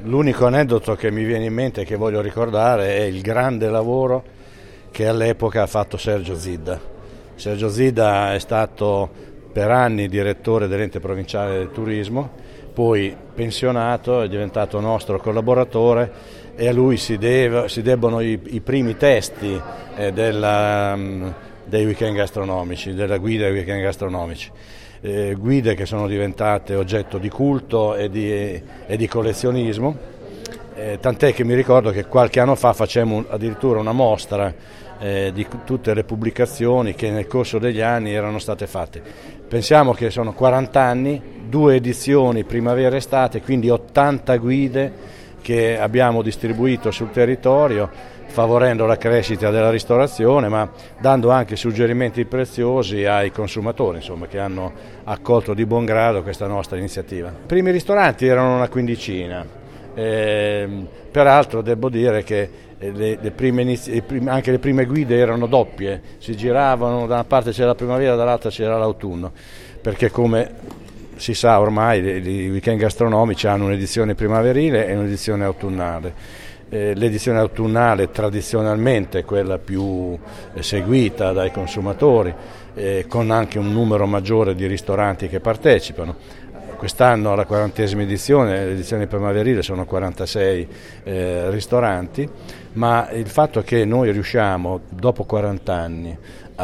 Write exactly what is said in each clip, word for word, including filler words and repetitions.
L'unico aneddoto che mi viene in mente e che voglio ricordare è il grande lavoro che all'epoca ha fatto Sergio Zidda. Sergio Zidda è stato per anni direttore dell'ente provinciale del turismo, poi pensionato, è diventato nostro collaboratore e a lui si, deve, si debbono i, i primi testi eh, della, dei weekend gastronomici, della guida dei weekend gastronomici. Eh, guide che sono diventate oggetto di culto e di, e di collezionismo, eh, tant'è che mi ricordo che qualche anno fa facemmo addirittura una mostra eh, di tutte le pubblicazioni che nel corso degli anni erano state fatte. Pensiamo che sono quaranta anni, due edizioni primavera-estate, quindi ottanta guide che abbiamo distribuito sul territorio, favorendo la crescita della ristorazione, ma dando anche suggerimenti preziosi ai consumatori, insomma, che hanno accolto di buon grado questa nostra iniziativa. I primi ristoranti erano una quindicina, eh, peraltro devo dire che le, le prime inizi- anche le prime guide erano doppie, si giravano, da una parte c'era la primavera, dall'altra c'era l'autunno, perché come si sa ormai i weekend gastronomici hanno un'edizione primaverile e un'edizione autunnale. Eh, l'edizione autunnale tradizionalmente è quella più eh, seguita dai consumatori, eh, con anche un numero maggiore di ristoranti che partecipano. Quest'anno alla quarantesima edizione, l'edizione primaverile, sono quarantasei eh, ristoranti, ma il fatto che noi riusciamo dopo quaranta anni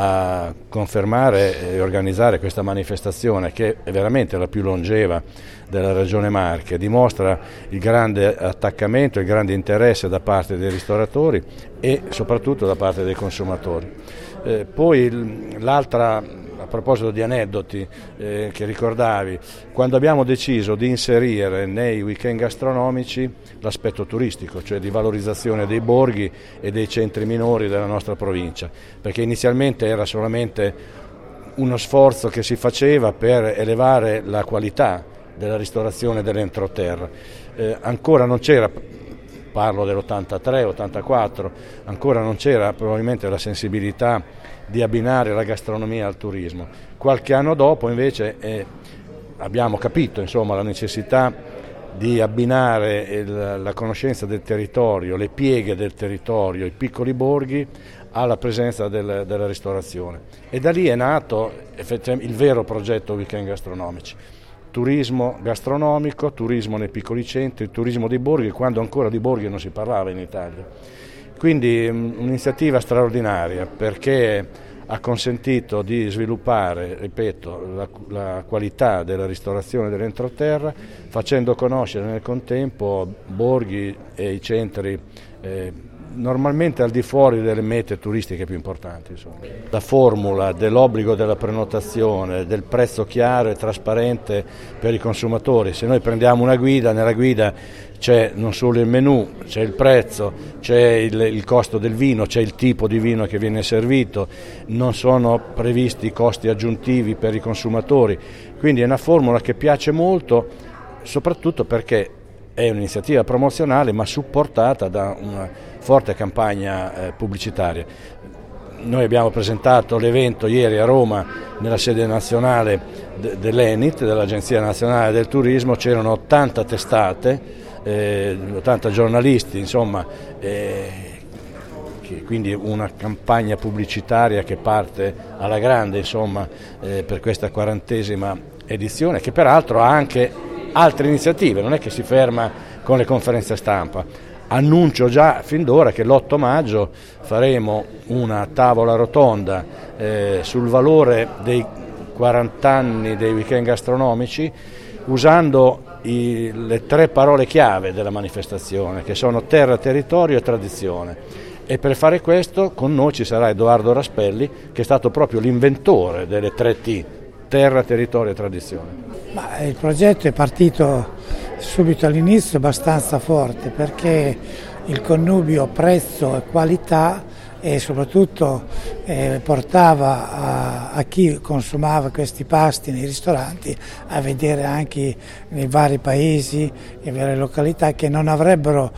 a confermare e organizzare questa manifestazione, che è veramente la più longeva della Regione Marche, dimostra il grande attaccamento, il grande interesse da parte dei ristoratori e soprattutto da parte dei consumatori. Eh, poi l'altra, a proposito di aneddoti eh, che ricordavi, quando abbiamo deciso di inserire nei weekend gastronomici l'aspetto turistico, cioè di valorizzazione dei borghi e dei centri minori della nostra provincia, perché inizialmente era solamente uno sforzo che si faceva per elevare la qualità della ristorazione dell'entroterra. Eh, ancora non c'era, parlo dell'ottantatré ottantaquattro, ancora non c'era probabilmente la sensibilità di abbinare la gastronomia al turismo. Qualche anno dopo invece eh, abbiamo capito, insomma, la necessità di abbinare il, la conoscenza del territorio, le pieghe del territorio, i piccoli borghi alla presenza del, della ristorazione. E da lì è nato il vero progetto weekend gastronomici. Turismo gastronomico, turismo nei piccoli centri, turismo dei borghi, quando ancora di borghi non si parlava in Italia. Quindi un'iniziativa straordinaria, perché ha consentito di sviluppare, ripeto, la, la qualità della ristorazione dell'entroterra, facendo conoscere nel contempo borghi e i centri eh, normalmente al di fuori delle mete turistiche più importanti. Insomma. La formula dell'obbligo della prenotazione, del prezzo chiaro e trasparente per i consumatori, se noi prendiamo una guida, nella guida c'è non solo il menù, c'è il prezzo, c'è il, il costo del vino, c'è il tipo di vino che viene servito, non sono previsti costi aggiuntivi per i consumatori, quindi è una formula che piace molto, soprattutto perché è un'iniziativa promozionale ma supportata da una forte campagna eh, pubblicitaria. Noi abbiamo presentato l'evento ieri a Roma nella sede nazionale de- dell'Enit, dell'Agenzia Nazionale del Turismo, c'erano ottanta testate, eh, ottanta giornalisti, insomma, eh, che, quindi una campagna pubblicitaria che parte alla grande, insomma, eh, per questa quarantesima edizione, che peraltro ha anche altre iniziative, non è che si ferma con le conferenze stampa. Annuncio già fin d'ora che l'otto maggio faremo una tavola rotonda eh, sul valore dei quaranta anni dei weekend gastronomici, usando i, le tre parole chiave della manifestazione, che sono terra, territorio e tradizione. E per fare questo con noi ci sarà Edoardo Raspelli, che è stato proprio l'inventore delle tre T, terra, territorio e tradizione. Ma il progetto è partito subito all'inizio abbastanza forte, perché il connubio prezzo e qualità e soprattutto eh, portava a, a chi consumava questi pasti nei ristoranti a vedere anche nei vari paesi e varie località che non avrebbero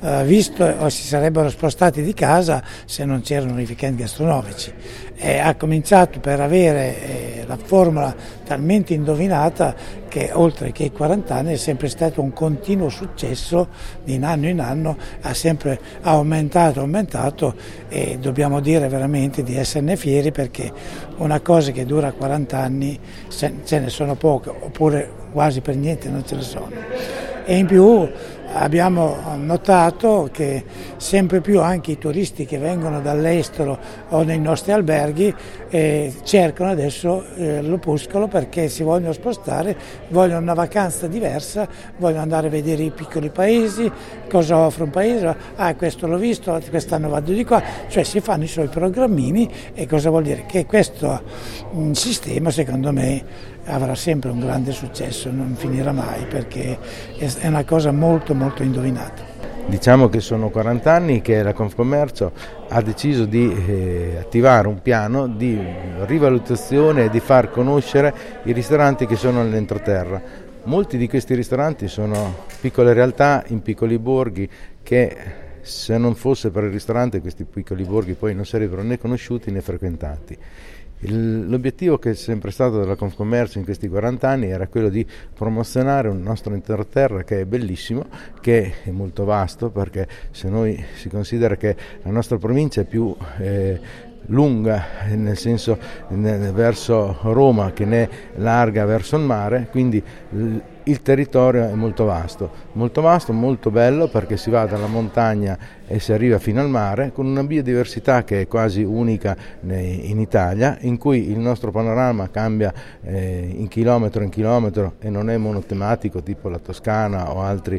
eh, visto o si sarebbero spostati di casa se non c'erano i weekend gastronomici. E ha cominciato per avere eh, la formula talmente indovinata che oltre che i quaranta anni è sempre stato un continuo successo di anno in anno, ha sempre aumentato, aumentato e dobbiamo dire veramente di esserne fieri, perché una cosa che dura quaranta anni ce ne sono poche, oppure quasi per niente non ce ne sono. E in più abbiamo notato che sempre più anche i turisti che vengono dall'estero o nei nostri alberghi eh, cercano adesso eh, l'opuscolo, perché si vogliono spostare, vogliono una vacanza diversa, vogliono andare a vedere i piccoli paesi, cosa offre un paese, ah questo l'ho visto, quest'anno vado di qua, cioè si fanno i suoi programmini. E cosa vuol dire? Che questo mh, sistema secondo me avrà sempre un grande successo, non finirà mai, perché è una cosa molto molto indovinata. Diciamo che sono quaranta anni che la Confcommercio ha deciso di eh, attivare un piano di rivalutazione e di far conoscere i ristoranti che sono nell'entroterra. Molti di questi ristoranti sono piccole realtà in piccoli borghi che, se non fosse per il ristorante, questi piccoli borghi poi non sarebbero né conosciuti né frequentati. L'obiettivo che è sempre stato della Confcommercio in questi quaranta anni era quello di promozionare un nostro entroterra che è bellissimo, che è molto vasto, perché se noi si considera che la nostra provincia è più eh, lunga, nel senso nel, verso Roma, che ne è larga verso il mare, quindi il territorio è molto vasto, molto vasto, molto bello, perché si va dalla montagna e si arriva fino al mare, con una biodiversità che è quasi unica in Italia, in cui il nostro panorama cambia eh, in chilometro in chilometro e non è monotematico tipo la Toscana o, altri,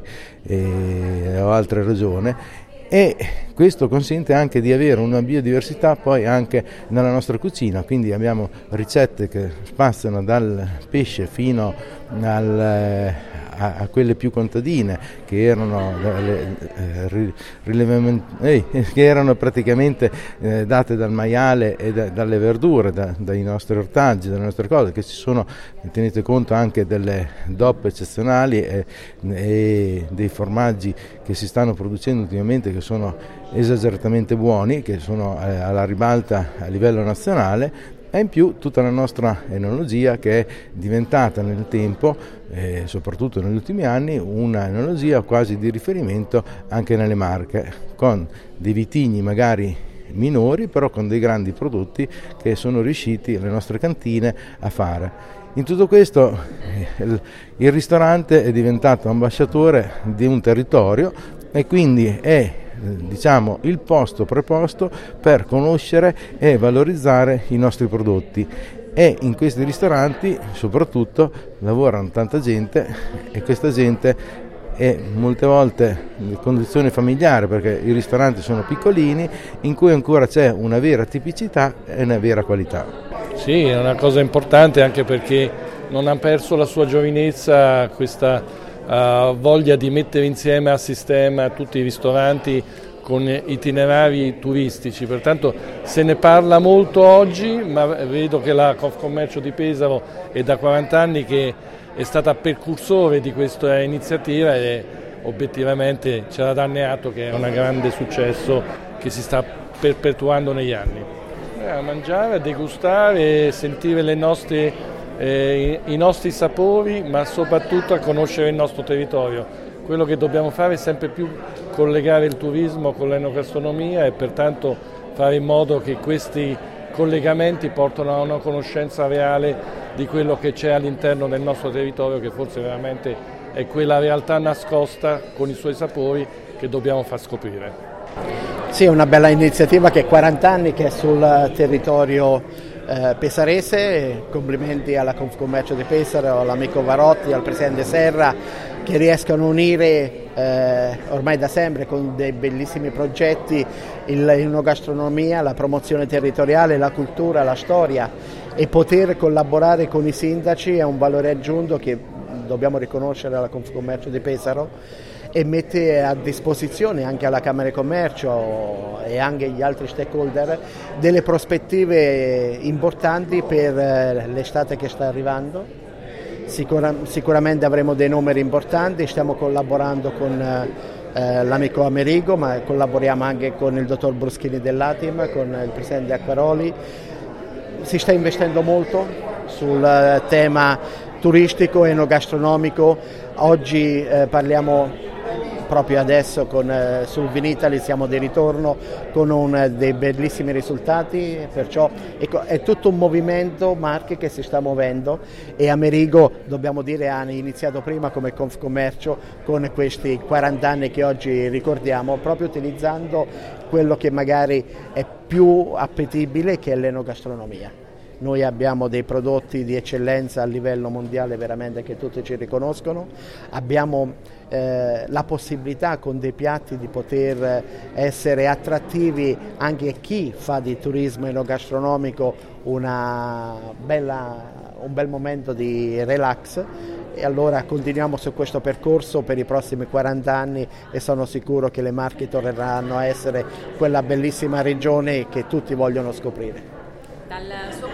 eh, o altre regioni. E questo consente anche di avere una biodiversità poi anche nella nostra cucina, quindi abbiamo ricette che spaziano dal pesce fino al, a, a quelle più contadine, che erano, le, eh, eh, che erano praticamente eh, date dal maiale e da, dalle verdure, da, dai nostri ortaggi, dalle nostre cose, che ci sono, tenete conto, anche delle D O P eccezionali e, e dei formaggi che si stanno producendo ultimamente, che sono esageratamente buoni, che sono eh, alla ribalta a livello nazionale, e in più tutta la nostra enologia, che è diventata nel tempo, eh, soprattutto negli ultimi anni, una enologia quasi di riferimento anche nelle Marche, con dei vitigni magari minori, però con dei grandi prodotti che sono riusciti le nostre cantine a fare. In tutto questo il, il ristorante è diventato ambasciatore di un territorio e quindi è, diciamo, il posto preposto per conoscere e valorizzare i nostri prodotti. E in questi ristoranti soprattutto lavorano tanta gente, e questa gente è molte volte in condizione familiare, perché i ristoranti sono piccolini, in cui ancora c'è una vera tipicità e una vera qualità. Sì, è una cosa importante, anche perché non ha perso la sua giovinezza questa uh, voglia di mettere insieme a sistema tutti i ristoranti con itinerari turistici, pertanto se ne parla molto oggi, ma vedo che la Confcommercio di Pesaro è da quaranta anni che è stata precursore di questa iniziativa e obiettivamente c'è da darne atto che è un grande successo che si sta perpetuando negli anni. Eh, a mangiare, a degustare, sentire le nostre, eh, i nostri sapori, ma soprattutto a conoscere il nostro territorio. Quello che dobbiamo fare è sempre più collegare il turismo con l'enogastronomia e pertanto fare in modo che questi collegamenti portano a una conoscenza reale di quello che c'è all'interno del nostro territorio, che forse veramente è quella realtà nascosta con i suoi sapori che dobbiamo far scoprire. Sì, è una bella iniziativa che è quaranta anni che è sul territorio eh, pesarese. Complimenti alla Confcommercio di Pesaro, all'amico Varotti, al presidente Serra, che riescono a unire eh, ormai da sempre con dei bellissimi progetti l'enogastronomia, la promozione territoriale, la cultura, la storia, e poter collaborare con i sindaci è un valore aggiunto che dobbiamo riconoscere alla Confcommercio di Pesaro, e mette a disposizione anche alla Camera di Commercio e anche agli altri stakeholder delle prospettive importanti per l'estate che sta arrivando. Sicura, sicuramente avremo dei numeri importanti, stiamo collaborando con eh, l'amico Amerigo, ma collaboriamo anche con il dottor Bruschini dell'Atim, con il presidente Acquaroli. Si sta investendo molto sul tema turistico e enogastronomico. Oggi eh, parliamo proprio adesso con, eh, sul Vinitaly, siamo di ritorno con un, dei bellissimi risultati, perciò ecco, è tutto un movimento marche che si sta muovendo, e Amerigo, dobbiamo dire, ha iniziato prima come Confcommercio con questi quaranta anni che oggi ricordiamo, proprio utilizzando quello che magari è più appetibile, che è l'enogastronomia. Noi abbiamo dei prodotti di eccellenza a livello mondiale veramente che tutti ci riconoscono, abbiamo eh, la possibilità con dei piatti di poter essere attrattivi anche a chi fa di turismo enogastronomico una bella, un bel momento di relax, e allora continuiamo su questo percorso per i prossimi quaranta anni e sono sicuro che le Marche torneranno a essere quella bellissima regione che tutti vogliono scoprire. Dal suo